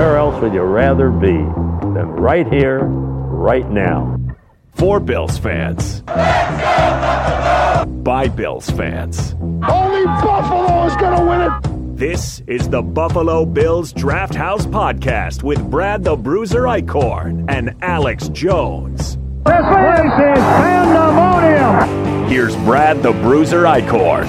where else would you rather be than right here, right now? For Bills fans. By Bills fans. Only Buffalo is going to win it. This is the Buffalo Bills Draft House Podcast with Brad the Bruiser Eichhorn and Alex Jones. This place is pandemonium. Here's Brad the Bruiser Eichhorn.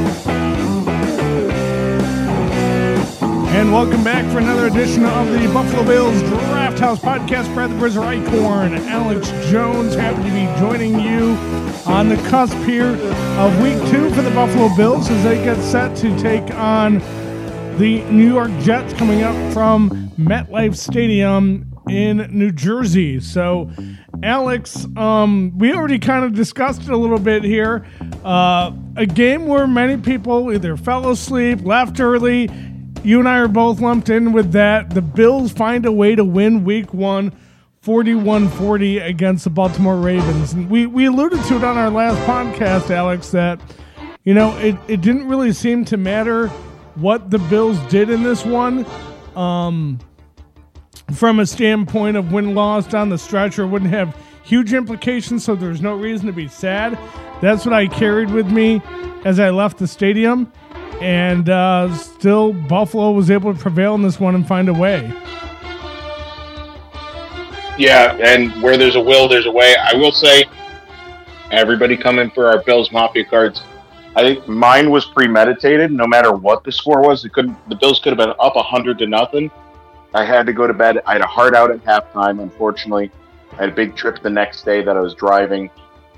And welcome back for another edition of the Buffalo Bills Draft House Podcast. Brad the Bruiser Eichhorn, Alex Jones, happy to be joining you on the cusp here of Week 2 for the Buffalo Bills as they get set to take on the New York Jets coming up from MetLife Stadium in New Jersey. So, Alex, we already kind of discussed it a little bit here. A game where many people either fell asleep, left early. You and I are both lumped in with that. The Bills find a way to win Week 1, 41-40 against the Baltimore Ravens. And we alluded to it on our last podcast, Alex, that, you know, it didn't really seem to matter what the Bills did in this one from a standpoint of win-loss down the stretch, or wouldn't have huge implications, so there's no reason to be sad. That's what I carried with me as I left the stadium. And still, Buffalo was able to prevail in this one and find a way. Yeah, and where there's a will, there's a way. I will say, everybody coming for our Bills Mafia cards. I think mine was premeditated. No matter what the score was, the Bills could have been up 100-0. I had to go to bed. I had a heart out at halftime, unfortunately. I had a big trip the next day that I was driving.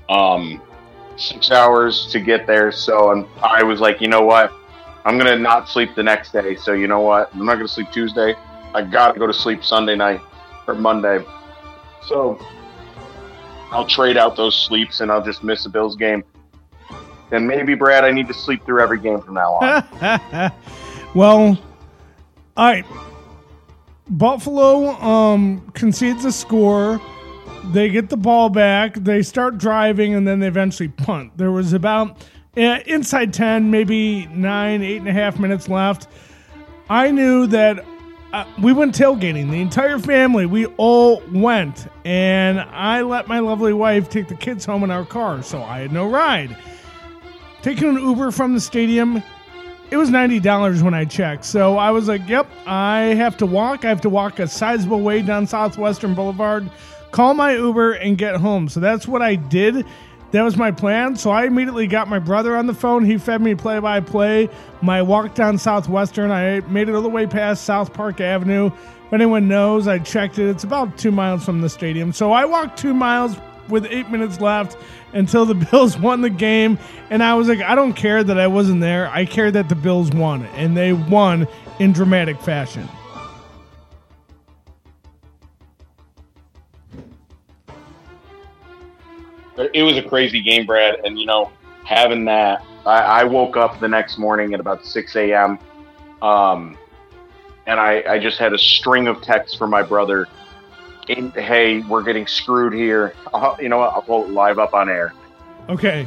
6 hours to get there, so I was like, you know what? I'm going to not sleep the next day, so you know what? I'm not going to sleep Tuesday. I got to go to sleep Sunday night or Monday. So I'll trade out those sleeps and I'll just miss a Bills game. And maybe, Brad, I need to sleep through every game from now on. Well, all right. Buffalo concedes a score. They get the ball back. They start driving, and then they eventually punt. There was about inside 10, maybe 8.5 minutes left. I knew that we went tailgating. The entire family, we all went. And I let my lovely wife take the kids home in our car, so I had no ride. Taking an Uber from the stadium, it was $90 when I checked. So I was like, yep, I have to walk. I have to walk a sizable way down Southwestern Boulevard, call my Uber, and get home. So that's what I did. That was my plan. So I immediately got my brother on the phone. He fed me play-by-play. My walk down Southwestern, I made it all the way past South Park Avenue. If anyone knows, I checked it. It's about 2 miles from the stadium. So I walked 2 miles with 8 minutes left until the Bills won the game. And I was like, I don't care that I wasn't there. I care that the Bills won. And they won in dramatic fashion. It was a crazy game, Brad, and, you know, having that, I woke up the next morning at about 6 a.m., and I just had a string of texts from my brother, hey, we're getting screwed here. You know what, I'll go live up on air. Okay.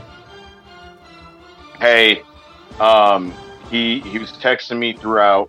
Hey, he was texting me throughout.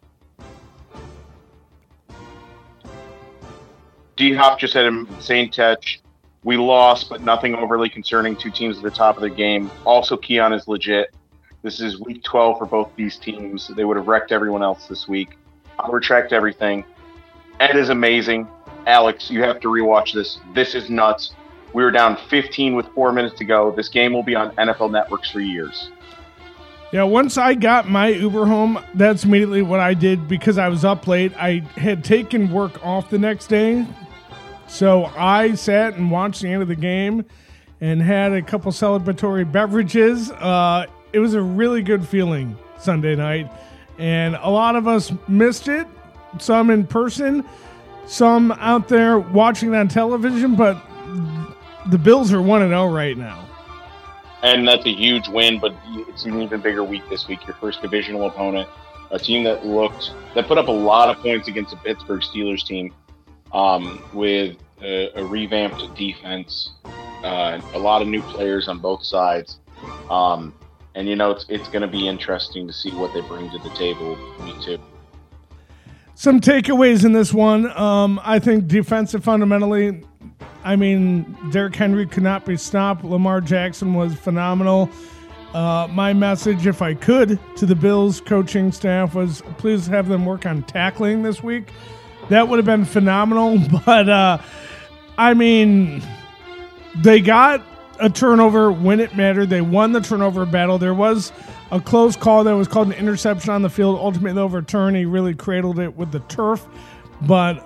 D-Hop just had an insane catch. We lost, but nothing overly concerning. Two teams at the top of the game. Also, Keon is legit. This is week 12 for both these teams. They would have wrecked everyone else this week. I'll retract everything. Ed is amazing. Alex, you have to rewatch this. This is nuts. We were down 15 with 4 minutes to go. This game will be on NFL networks for years. Yeah, once I got my Uber home, that's immediately what I did because I was up late. I had taken work off the next day. So I sat and watched the end of the game and had a couple celebratory beverages. It was a really good feeling Sunday night. And a lot of us missed it, some in person, some out there watching on television. But the Bills are 1-0 right now. And that's a huge win, but it's an even bigger week this week. Your first divisional opponent, a team that put up a lot of points against the Pittsburgh Steelers team. With a revamped defense, a lot of new players on both sides. And, you know, it's going to be interesting to see what they bring to the table week 2. Some takeaways in this one. I think defensive fundamentally, Derrick Henry could not be stopped. Lamar Jackson was phenomenal. My message, if I could, to the Bills coaching staff was please have them work on tackling this week. That would have been phenomenal. But, they got a turnover when it mattered. They won the turnover battle. There was a close call that was called an interception on the field. Ultimately overturned. He really cradled it with the turf. But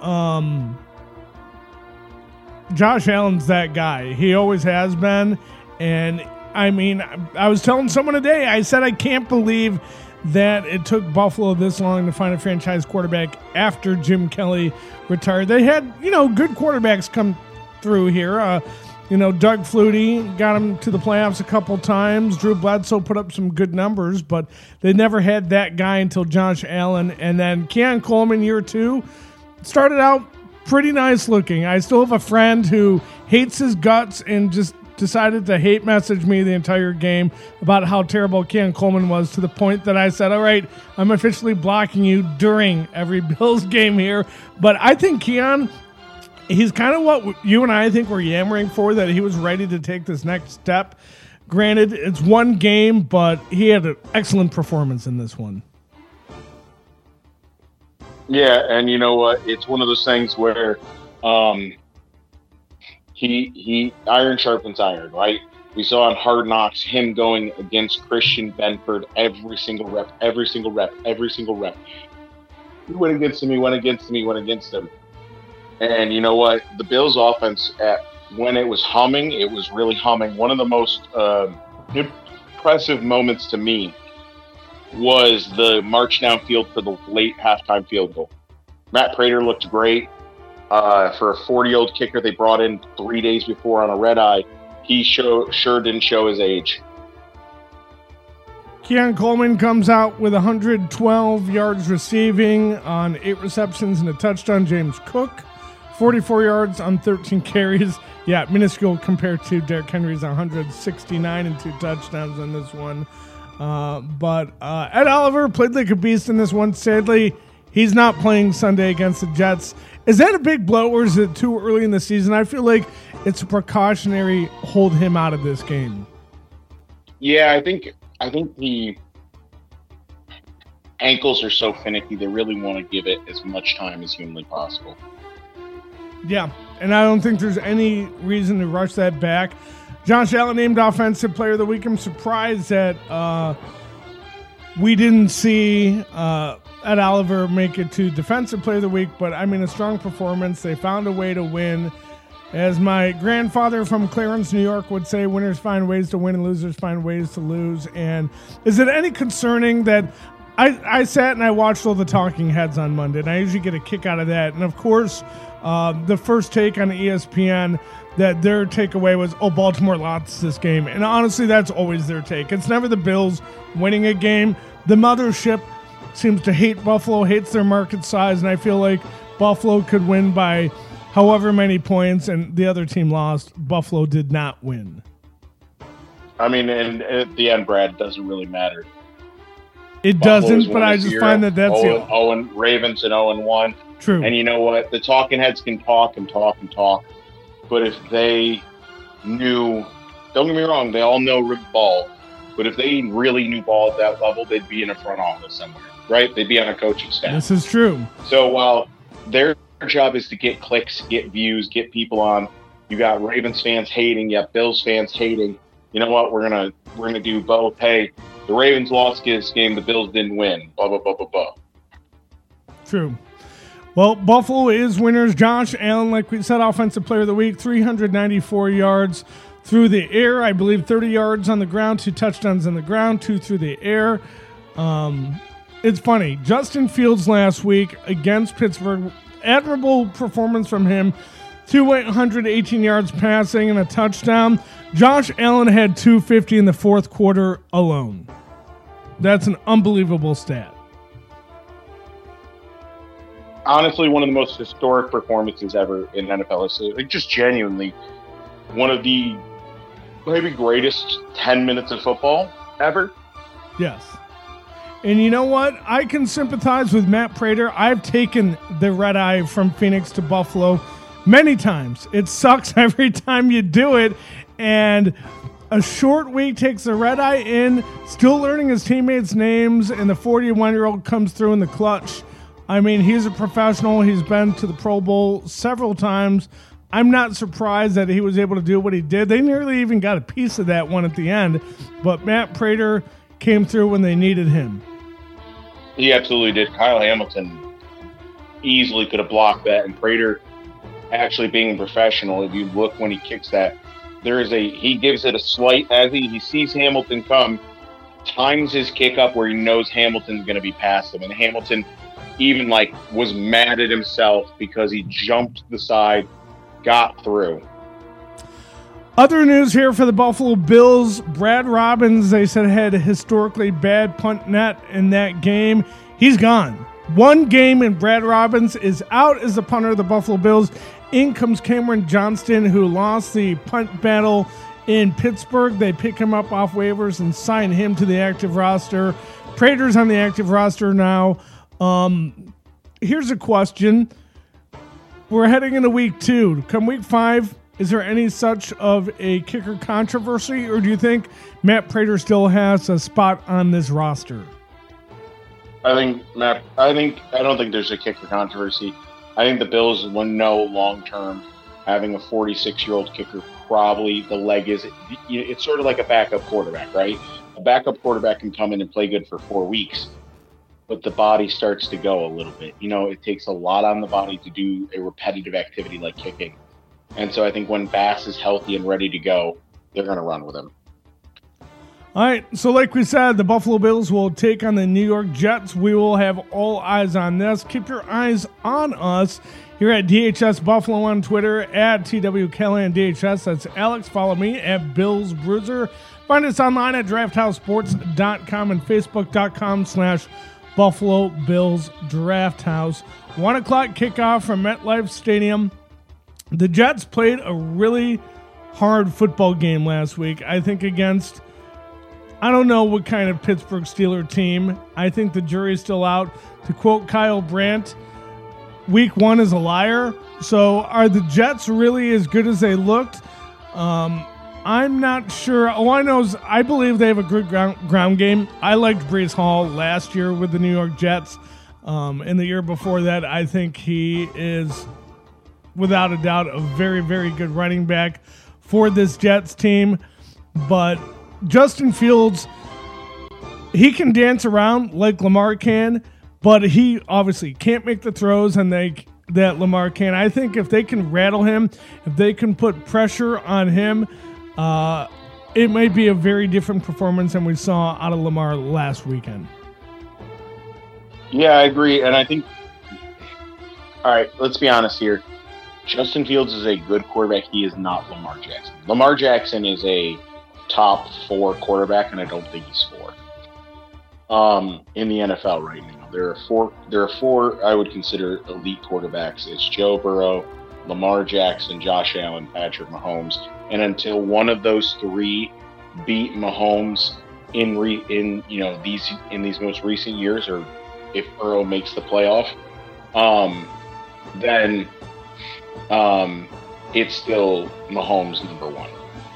Josh Allen's that guy. He always has been. And, I was telling someone today, I said I can't believe that it took Buffalo this long to find a franchise quarterback after Jim Kelly retired. They had, good quarterbacks come through here. Doug Flutie got him to the playoffs a couple times. Drew Bledsoe put up some good numbers, but they never had that guy until Josh Allen. And then Keon Coleman, year 2, started out pretty nice looking. I still have a friend who hates his guts and just decided to hate message me the entire game about how terrible Keon Coleman was, to the point that I said, all right, I'm officially blocking you during every Bills game here. But I think Keon, he's kind of what you and I think we're yammering for, that he was ready to take this next step. Granted, it's one game, but he had an excellent performance in this one. Yeah, and you know what? It's one of those things where he iron sharpens iron, right? We saw on Hard Knocks him going against Christian Benford every single rep. He went against him. And you know what? The Bills' offense, when it was humming, it was really humming. One of the most impressive moments to me was the march downfield for the late halftime field goal. Matt Prater looked great. For a 40-year-old kicker they brought in 3 days before on a red eye, he sure didn't show his age. Keon Coleman comes out with 112 yards receiving on 8 receptions and a touchdown. James Cook, 44 yards on 13 carries. Yeah, minuscule compared to Derrick Henry's 169 and 2 touchdowns on this one. But Ed Oliver played like a beast in this one. Sadly, he's not playing Sunday against the Jets. Is that a big blow, or is it too early in the season? I feel like it's a precautionary hold him out of this game. Yeah, I think the ankles are so finicky, they really want to give it as much time as humanly possible. Yeah, and I don't think there's any reason to rush that back. Josh Allen named Offensive Player of the Week. I'm surprised that we didn't see Ed Oliver make it to Defensive Player of the Week, but a strong performance. They found a way to win. As my grandfather from Clarence, New York would say, winners find ways to win and losers find ways to lose. And is it any concerning that I sat and I watched all the talking heads on Monday, and I usually get a kick out of that. And of course, the first take on ESPN, that their takeaway was, Baltimore lost this game. And honestly, that's always their take. It's never the Bills winning a game. The mothership seems to hate Buffalo, hates their market size, and I feel like Buffalo could win by however many points, and the other team lost. Buffalo did not win. And at the end, Brad, it doesn't really matter. It doesn't, but I just find that that's Ravens and 0-1. True. And you know what? The talking heads can talk and talk and talk, but if they knew, don't get me wrong, they all know ball, but if they really knew ball at that level, they'd be in a front office somewhere, right? They'd be on a coaching staff. This is true. So while their job is to get clicks, get views, get people on, you got Ravens fans hating, you have Bills fans hating. You know what? We're gonna do both. Hey, the Ravens lost this game, the Bills didn't win. Blah blah blah blah blah. True. Well, Buffalo is winners. Josh Allen, like we said, Offensive Player of the Week, 394 yards through the air. I believe 30 yards on the ground, 2 touchdowns on the ground, 2 through the air. It's funny. Justin Fields last week against Pittsburgh, admirable performance from him. 218 yards passing and a touchdown. Josh Allen had 250 in the fourth quarter alone. That's an unbelievable stat. Honestly, one of the most historic performances ever in NFL history. Like, just genuinely one of the maybe greatest 10 minutes of football ever. Yes. And you know what? I can sympathize with Matt Prater. I've taken the red eye from Phoenix to Buffalo many times. It sucks every time you do it. And a short week takes the red eye in, still learning his teammates' names, and the 41-year-old comes through in the clutch. I mean, he's a professional. He's been to the Pro Bowl several times. I'm not surprised that he was able to do what he did. They nearly even got a piece of that one at the end. But Matt Prater came through when they needed him. He absolutely did. Kyle Hamilton easily could have blocked that, and Prater, actually being a professional, if you look when he kicks that, he gives it a slight, as he sees Hamilton come, times his kick up where he knows Hamilton's going to be past him, and Hamilton even was mad at himself because he jumped the side, got through. Other news here for the Buffalo Bills. Brad Robbins, they said, had a historically bad punt net in that game. He's gone. One game and Brad Robbins is out as the punter of the Buffalo Bills. In comes Cameron Johnston, who lost the punt battle in Pittsburgh. They pick him up off waivers and sign him to the active roster. Prater's on the active roster now. Here's a question. We're heading into week 2. Come week 5, is there any such of a kicker controversy, or do you think Matt Prater still has a spot on this roster? I don't think there's a kicker controversy. I think the Bills will know long-term having a 46-year-old kicker, probably the leg is, it's sort of like a backup quarterback, right? A backup quarterback can come in and play good for 4 weeks, but the body starts to go a little bit. It takes a lot on the body to do a repetitive activity like kicking. And so I think when Bass is healthy and ready to go, they're going to run with him. All right, so like we said, the Buffalo Bills will take on the New York Jets. We will have all eyes on this. Keep your eyes on us here at DHS Buffalo on Twitter, at TWCallahanDHS. That's Alex. Follow me at Bills Bruiser. Find us online at DraftHouseSports.com and Facebook.com/Buffalo Bills Draft House. 1 o'clock kickoff from MetLife Stadium. The Jets played a really hard football game last week, I think, against, I don't know what kind of Pittsburgh Steelers team. I think the jury's still out. To quote Kyle Brandt, week 1 is a liar. So are the Jets really as good as they looked? I'm not sure. All I know is I believe they have a good ground game. I liked Breece Hall last year with the New York Jets. And the year before that, I think he is, without a doubt, a very, very good running back for this Jets team. But Justin Fields, he can dance around like Lamar can, but he obviously can't make the throws that Lamar can. I think if they can rattle him, if they can put pressure on him, it might be a very different performance than we saw out of Lamar last weekend. Yeah, I agree. And I think, all right, let's be honest here. Justin Fields is a good quarterback. He is not Lamar Jackson. Lamar Jackson is a top 4 quarterback, and I don't think he's 4 in the NFL right now. There are four I would consider elite quarterbacks. It's Joe Burrow, Lamar Jackson, Josh Allen, Patrick Mahomes, and until one of those 3 beat Mahomes in these most recent years, or if Burrow makes the playoff, then it's still Mahomes number 1.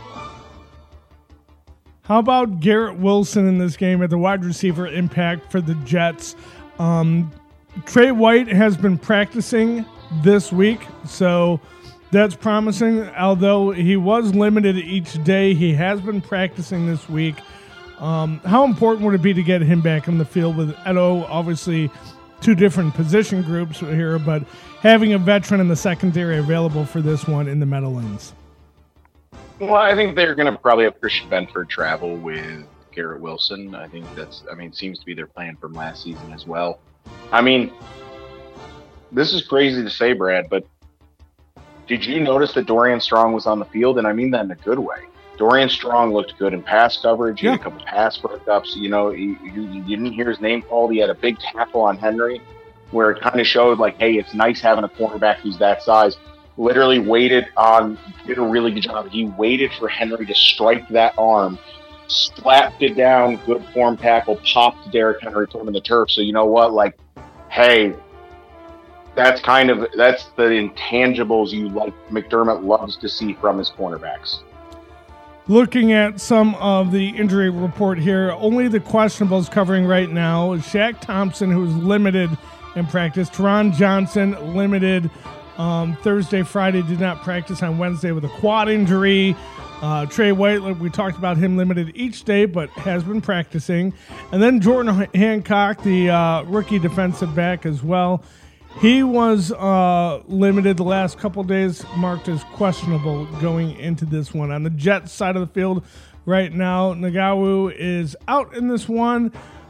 How about Garrett Wilson in this game at the wide receiver impact for the Jets? Trey White has been practicing this week, so that's promising. Although he was limited each day, he has been practicing this week. How important would it be to get him back in the field with Edo? Obviously, 2 different position groups here, but having a veteran in the secondary available for this one in the Meadowlands. Well, I think they're going to probably have Christian Benford travel with Garrett Wilson. I think it seems to be their plan from last season as well. I mean, this is crazy to say, Brad, but did you notice that Dorian Strong was on the field? And I mean that in a good way. Dorian Strong looked good in pass coverage. He had a couple pass breakups. You didn't hear his name called. He had a big tackle on Henry where it kind of showed hey, it's nice having a cornerback who's that size. Literally did a really good job. He waited for Henry to strike that arm, slapped it down, good form tackle, popped Derrick Henry, put him in the turf. So you know what? Like, hey, that's the intangibles McDermott loves to see from his cornerbacks. Looking at some of the injury report here, only the questionables covering right now is Shaq Thompson, who's limited in practice. Teron Johnson, limited Thursday, Friday, did not practice on Wednesday with a quad injury. Trey White, we talked about him, limited each day, but has been practicing. And then Jordan Hancock, the rookie defensive back as well. He was limited the last couple days, marked as questionable going into this one. On the Jets side of the field right now, Nagawu is out in this one.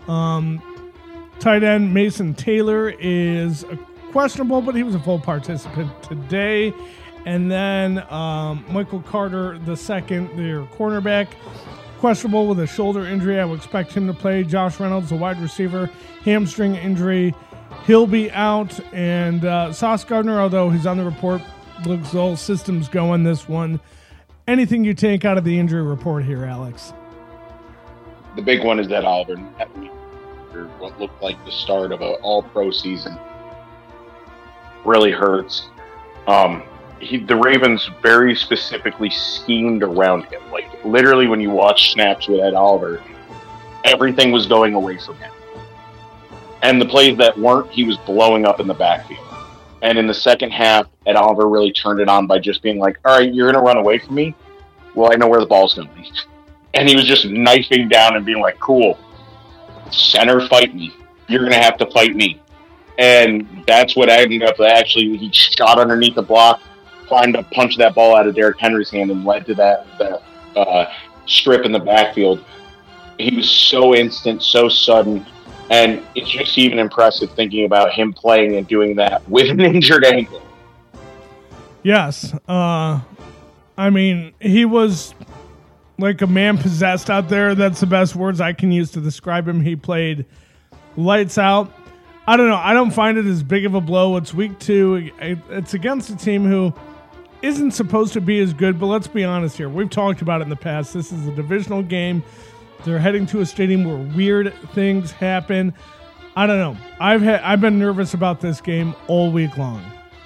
Tight end Mason Taylor is questionable, but he was a full participant today. And then Michael Carter II, their cornerback, questionable with a shoulder injury. I would expect him to play. Josh Reynolds, the wide receiver, hamstring injury. He'll be out. And Sauce Gardner, although he's on the report, looks all systems going this one. Anything you take out of the injury report here, Alex? The big one is that Oliver, what looked like the start of an all-pro season, really hurts. The Ravens very specifically schemed around him. Like, literally, when you watch snaps with Ed Oliver, everything was going away from him. And the plays that weren't, he was blowing up in the backfield. And in the second half, Ed Oliver really turned it on by just being like, all right, you're going to run away from me? Well, I know where the ball's going to be. And he was just knifing down and being like, cool, center, fight me. You're going to have to fight me. And that's what ended up actually, he shot underneath the block, climbed up, punched that ball out of Derrick Henry's hand, and led to that strip in the backfield. He was so instant, so sudden. And it's just even impressive thinking about him playing and doing that with an injured ankle. Yes. I mean, he was like a man possessed out there. That's the best words I can use to describe him. He played lights out. I don't know. I don't find it as big of a blow. It's week 2. It's against a team who isn't supposed to be as good, but let's be honest here. We've talked about it in the past. This is a divisional game. They're heading to a stadium where weird things happen. I don't know. I've been nervous about this game all week long.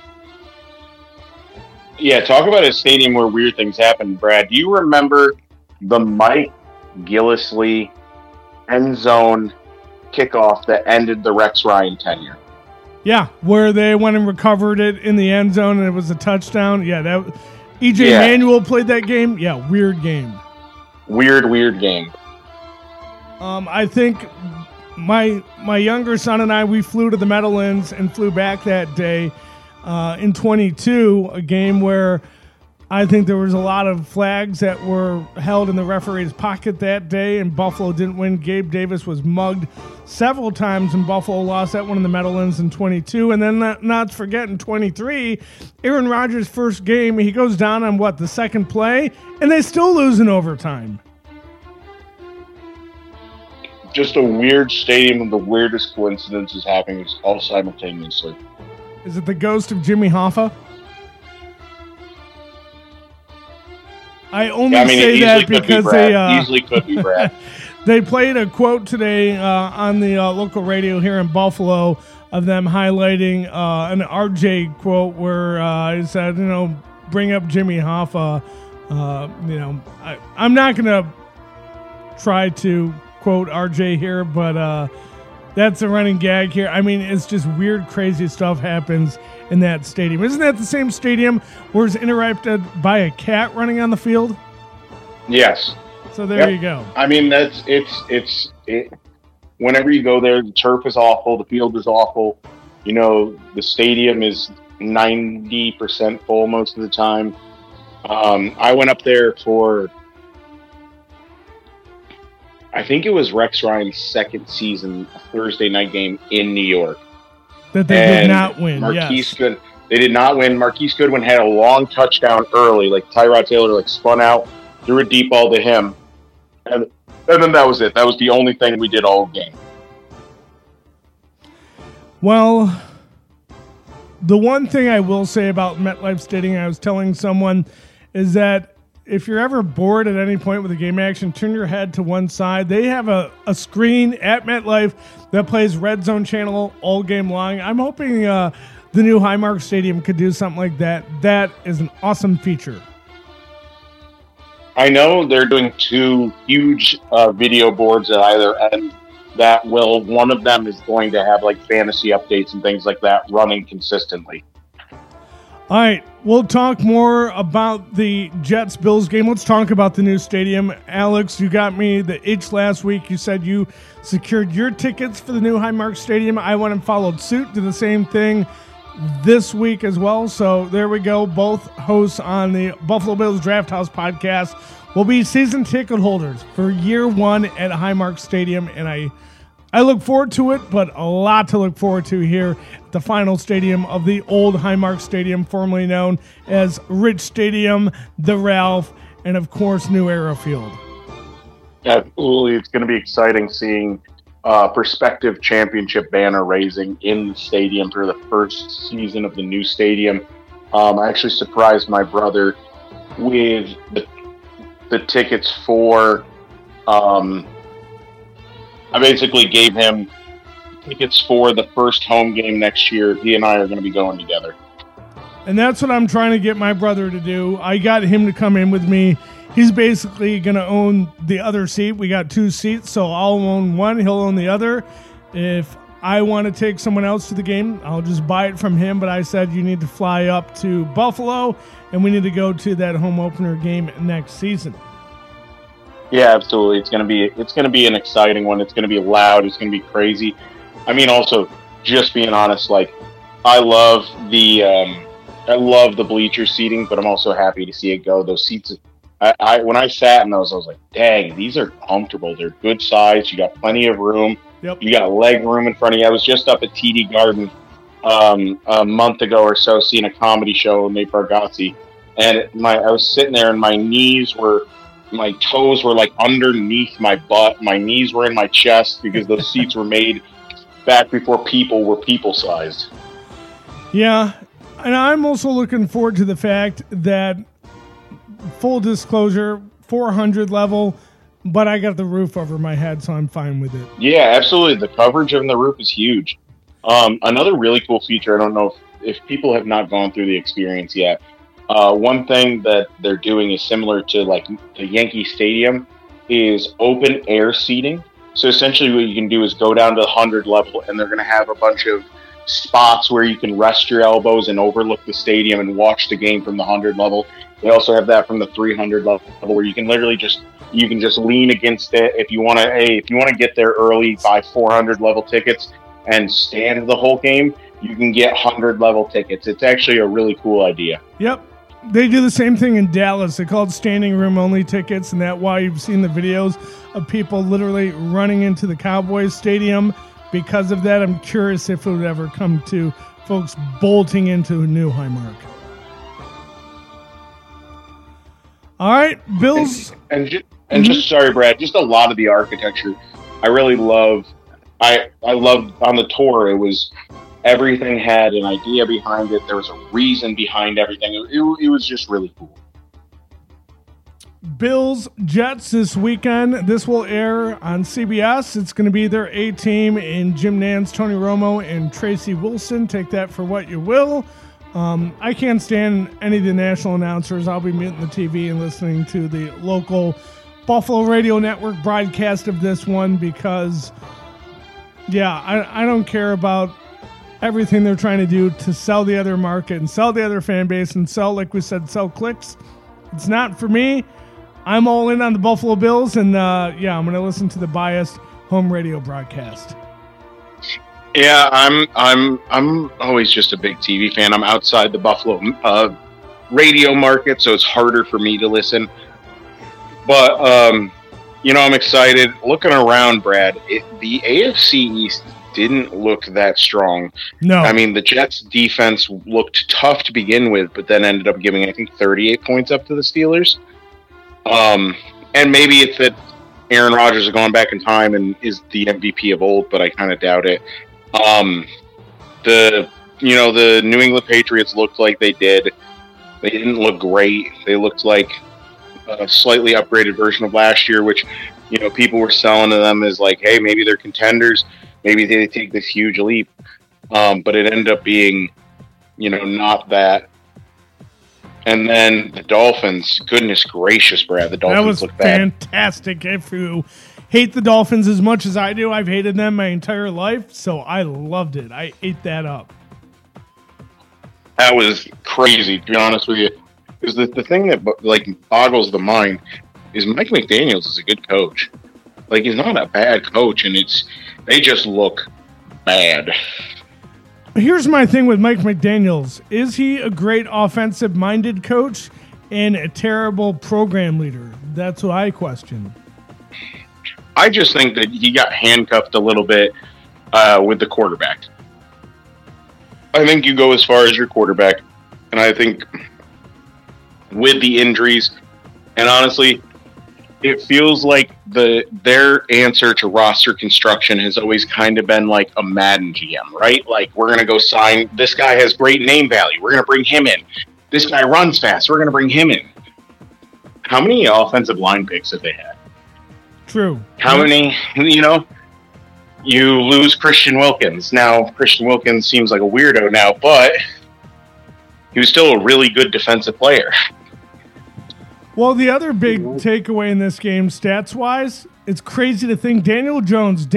Yeah, talk about a stadium where weird things happen, Brad. Do you remember the Mike Gillislee end zone kickoff that ended the Rex Ryan tenure? Yeah, where they went and recovered it in the end zone and it was a touchdown. Yeah, that EJ Manuel played that game. Yeah, weird game. Weird game. I think my younger son and I, we flew to the Meadowlands and flew back that day in 22, a game where I think there was a lot of flags that were held in the referee's pocket that day, and Buffalo didn't win. Gabe Davis was mugged several times, and Buffalo lost that one in the Meadowlands in 22. And then not to forget, in 23, Aaron Rodgers' first game, he goes down on, the second play, and they still lose in overtime. Just a weird stadium and the weirdest coincidences happening all simultaneously. Is it the ghost of Jimmy Hoffa? I say that because they easily could be Brad. They played a quote today on the local radio here in Buffalo of them highlighting an RJ quote where he said, bring up Jimmy Hoffa. I'm not going to try to quote RJ here, but that's a running gag here. I mean, it's just weird, crazy stuff happens in that stadium. Isn't that the same stadium where it's interrupted by a cat running on the field? Yes. So there you go. I mean, it's whenever you go there, the turf is awful, the field is awful. The stadium is 90% full most of the time. I went up there for, I think it was Rex Ryan's second season, a Thursday night game in New York. That they did not win, They did not win. Marquise Goodwin had a long touchdown early. Like, Tyrod Taylor, spun out, threw a deep ball to him. And then that was it. That was the only thing we did all game. Well, the one thing I will say about MetLife Stadium, I was telling someone, is that if you're ever bored at any point with the game action, turn your head to one side. They have a screen at MetLife that plays Red Zone Channel all game long. I'm hoping the new Highmark Stadium could do something like that. That is an awesome feature. I know they're doing 2 huge video boards at either end one of them is going to have like fantasy updates and things like that running consistently. All right, we'll talk more about the Jets-Bills game. Let's talk about the new stadium. Alex, you got me the itch last week. You said you secured your tickets for the new Highmark Stadium. I went and followed suit, did the same thing this week as well. So there we go. Both hosts on the Buffalo Bills Draft House podcast will be season ticket holders for year 1 at Highmark Stadium, and I look forward to it, but a lot to look forward to here at the final stadium of the old Highmark Stadium, formerly known as Rich Stadium, the Ralph, and of course, New Era Field. Absolutely. It's going to be exciting seeing prospective championship banner raising in the stadium for the first season of the new stadium. I actually surprised my brother with the tickets for I basically gave him tickets for the first home game next year. He and I are going to be going together. And that's what I'm trying to get my brother to do. I got him to come in with me. He's basically going to own the other seat. We got 2 seats, so I'll own one, he'll own the other. If I want to take someone else to the game, I'll just buy it from him. But I said you need to fly up to Buffalo, and we need to go to that home opener game next season. Yeah, absolutely. It's going to be an exciting one. It's going to be loud. It's going to be crazy. I mean, also, just being honest, like I love the bleacher seating, but I'm also happy to see it go. Those seats, when I sat in those, I was like, dang, these are comfortable. They're good size. You got plenty of room. Yep. You got leg room in front of you. I was just up at TD Garden a month ago or so, seeing a comedy show with Nate Bargatze, and I was sitting there, and my toes were like underneath my butt. My knees were in my chest because those seats were made back before people were people-sized. Yeah, and I'm also looking forward to the fact that, full disclosure, 400 level, but I got the roof over my head, so I'm fine with it. Yeah, absolutely. The coverage on the roof is huge. Another really cool feature, I don't know if people have not gone through the experience yet, one thing that they're doing is similar to like the Yankee Stadium is open air seating. So essentially what you can do is go down to the 100 level, and they're going to have a bunch of spots where you can rest your elbows and overlook the stadium and watch the game from the 100 level. They also have that from the 300 level where you can literally just lean against it. If you want to get there early, buy 400 level tickets and stand the whole game, you can get 100 level tickets. It's actually a really cool idea. Yep. They do the same thing in Dallas. They call it standing room only tickets, and that's why you've seen the videos of people literally running into the Cowboys stadium. Because of that, I'm curious if it would ever come to folks bolting into a new Highmark. All right, Bills. Just sorry, Brad, just a lot of the architecture I really love. I loved on the tour. It was everything had an idea behind it. There was a reason behind everything. It was just really cool. Bills Jets this weekend. This will air on CBS. It's going to be their A-team in Jim Nantz, Tony Romo, and Tracy Wilson. Take that for what you will. I can't stand any of the national announcers. I'll be muting the TV and listening to the local Buffalo Radio Network broadcast of this one because, I don't care about everything they're trying to do to sell the other market and sell the other fan base and sell, like we said, sell clicks. It's not for me. I'm all in on the Buffalo Bills, and I'm going to listen to the biased home radio broadcast. Yeah, I'm always just a big TV fan. I'm outside the Buffalo radio market, so it's harder for me to listen. But I'm excited. Looking around, Brad, the AFC East didn't look that strong. No. I mean, the Jets defense looked tough to begin with, but then ended up giving, I think, 38 points up to the Steelers. And maybe it's that Aaron Rodgers is going back in time and is the MVP of old, but I kind of doubt it. The New England Patriots looked like they did. They didn't look great. They looked like a slightly upgraded version of last year, which, you know, people were selling to them as like, hey, maybe they're contenders, maybe they take this huge leap, but it ended up being, you know, not that. And then the Dolphins, goodness gracious, Brad, the Dolphins look bad. That was fantastic. If you hate the Dolphins as much as I do, I've hated them my entire life, so I loved it. I ate that up. That was crazy, to be honest with you. Because the thing that like boggles the mind is Mike McDaniels is a good coach. Like, he's not a bad coach, and they just look bad. Here's my thing with Mike McDaniels. Is he a great offensive-minded coach and a terrible program leader? That's what I question. I just think that he got handcuffed a little bit with the quarterback. I think you go as far as your quarterback, and I think with the injuries, and honestly, it feels like their answer to roster construction has always kind of been like a Madden GM, right? Like, we're going to go sign, this guy has great name value, we're going to bring him in. This guy runs fast, we're going to bring him in. How many offensive line picks have they had? True. How many, you know? You lose Christian Wilkins. Now, Christian Wilkins seems like a weirdo now, but he was still a really good defensive player. Well, the other big takeaway in this game, stats-wise, it's crazy to think Daniel Jones,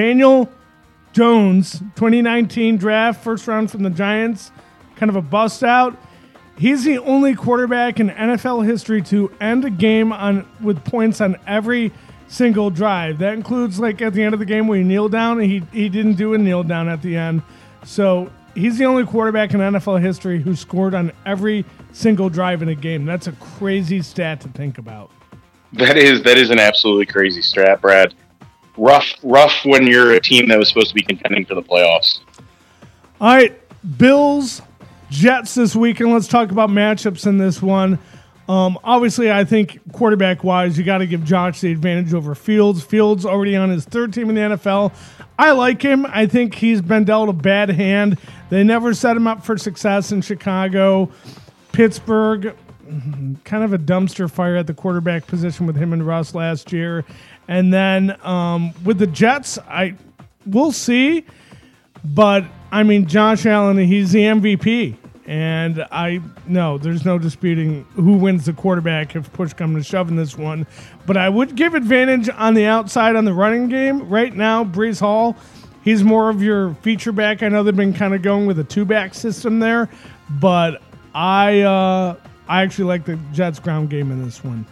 2019 draft, first round from the Giants, kind of a bust out. He's the only quarterback in NFL history to end a game with points on every single drive. That includes, like, at the end of the game where he kneeled down, and he didn't do a kneel down at the end. So he's the only quarterback in NFL history who scored on every single drive in a game. That's a crazy stat to think about. That is an absolutely crazy stat, Brad. Rough when you're a team that was supposed to be contending for the playoffs. All right, Bills, Jets this weekend. Let's talk about matchups in this one. Obviously, I think quarterback-wise, you got to give Josh the advantage over Fields. Fields already on his third team in the NFL. I like him. I think he's been dealt a bad hand. They never set him up for success in Chicago. Pittsburgh, kind of a dumpster fire at the quarterback position with him and Russ last year. And then with the Jets, we'll see. But, I mean, Josh Allen, he's the MVP. And there's no disputing who wins the quarterback if push comes to shove in this one. But I would give advantage on the outside on the running game. Right now, Breece Hall, he's more of your feature back. I know they've been kind of going with a two-back system there. But I actually like the Jets' ground game in this one.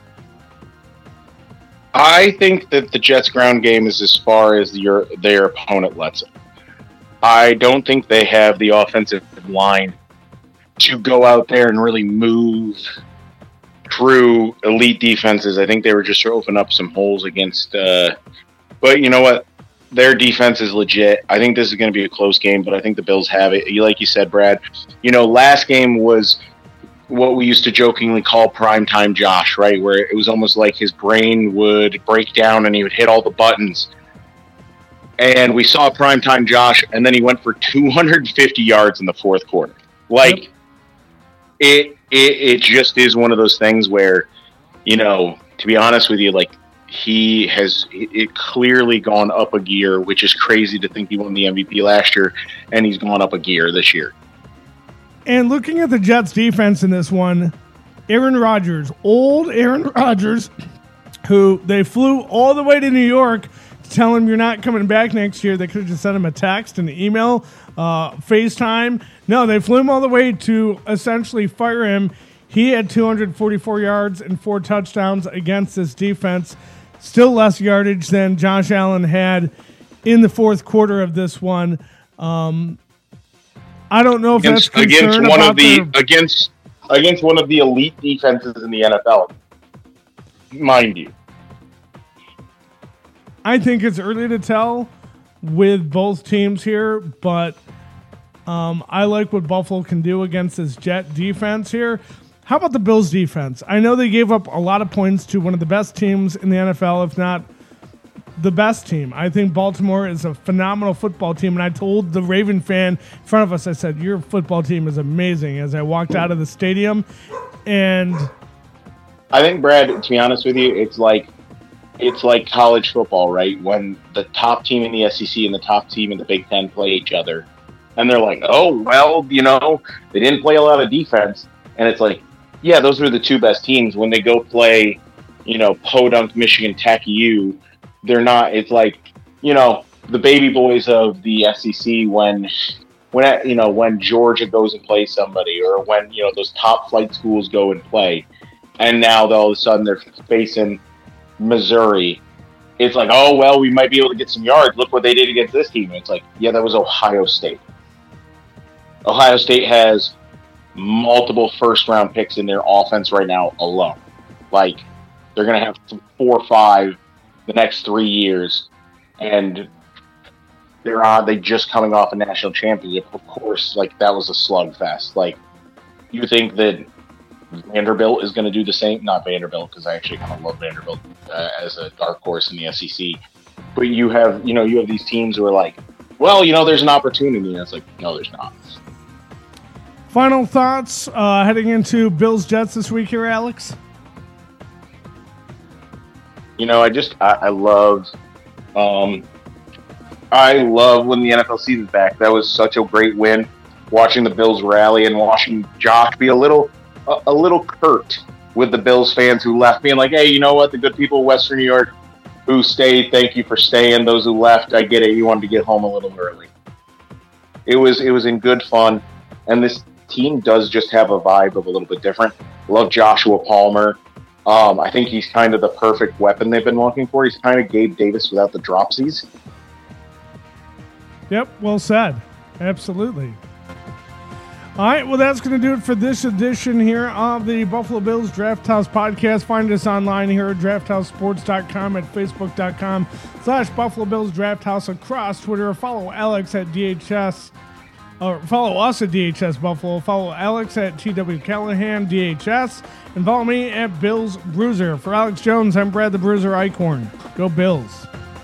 I think that the Jets' ground game is as far as their opponent lets it. I don't think they have the offensive line to go out there and really move through elite defenses. I think they were just to open up some holes against. But you know what? Their defense is legit. I think this is going to be a close game, but I think the Bills have it. Like you said, Brad, you know, last game was what we used to jokingly call primetime Josh, right? Where it was almost like his brain would break down and he would hit all the buttons. And we saw primetime Josh, and then he went for 250 yards in the fourth quarter. Like, yep. It just is one of those things where, you know, to be honest with you, like, he has clearly gone up a gear, which is crazy to think he won the MVP last year, and he's gone up a gear this year. And looking at the Jets defense in this one, Aaron Rodgers, old Aaron Rodgers, who they flew all the way to New York to tell him you're not coming back next year. They could have just sent him a text, an email, FaceTime. No, they flew him all the way to essentially fire him. He had 244 yards and 4 touchdowns against this defense. Still less yardage than Josh Allen had in the fourth quarter of this one. I don't know if that's against one of the elite defenses in the NFL, mind you. I think it's early to tell with both teams here, but I like what Buffalo can do against this Jet defense here. How about the Bills defense? I know they gave up a lot of points to one of the best teams in the NFL, if not the best team. I think Baltimore is a phenomenal football team, and I told the Raven fan in front of us, I said, your football team is amazing, as I walked out of the stadium. And I think, Brad, to be honest with you, it's like college football, right? When the top team in the SEC and the top team in the Big Ten play each other, and they're like, oh, well, they didn't play a lot of defense. And it's like, yeah, those are the two best teams. When they go play, Podunk, Michigan Tech, they're not. It's like, the baby boys of the SEC when Georgia goes and plays somebody, or when those top flight schools go and play, and now all of a sudden they're facing Missouri. It's like, oh well, we might be able to get some yards. Look what they did against this team. It's like, yeah, that was Ohio State. Ohio State has multiple first-round picks in their offense right now alone. Like, they're going to have 4 or 5 the next 3 years, and they just coming off a national championship. Of course, like, that was a slugfest. Like, you think that Vanderbilt is going to do the same? Not Vanderbilt, because I actually kind of love Vanderbilt as a dark horse in the SEC. But you have these teams who are like, well, there's an opportunity. And it's like, no, there's not. Final thoughts heading into Bills-Jets this week here, Alex? I love when the NFL season's back. That was such a great win, watching the Bills rally and watching Josh be a little curt with the Bills fans who left, being like, hey, you know what? The good people of Western New York who stayed, thank you for staying. Those who left, I get it. You wanted to get home a little early. It was in good fun, and this team does just have a vibe of a little bit different. Love Joshua Palmer. I think he's kind of the perfect weapon they've been looking for. He's kind of Gabe Davis without the dropsies. Yep, well said. Absolutely. All right, well, that's going to do it for this edition here of the Buffalo Bills Draft House Podcast. Find us online here at drafthousesports.com, at facebook.com/Buffalo Bills Draft House, across Twitter. Follow Alex at DHS, or follow us at DHS Buffalo. Follow Alex at TW Callahan DHS, and follow me at Bills Bruiser. For Alex Jones, I'm Brad the Bruiser Eichhorn. Go Bills.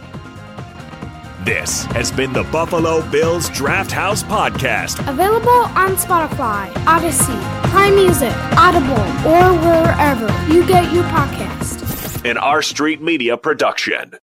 This has been the Buffalo Bills Draft House Podcast. Available on Spotify, Odyssey, Prime Music, Audible, or wherever you get your podcast. An R Street Media production.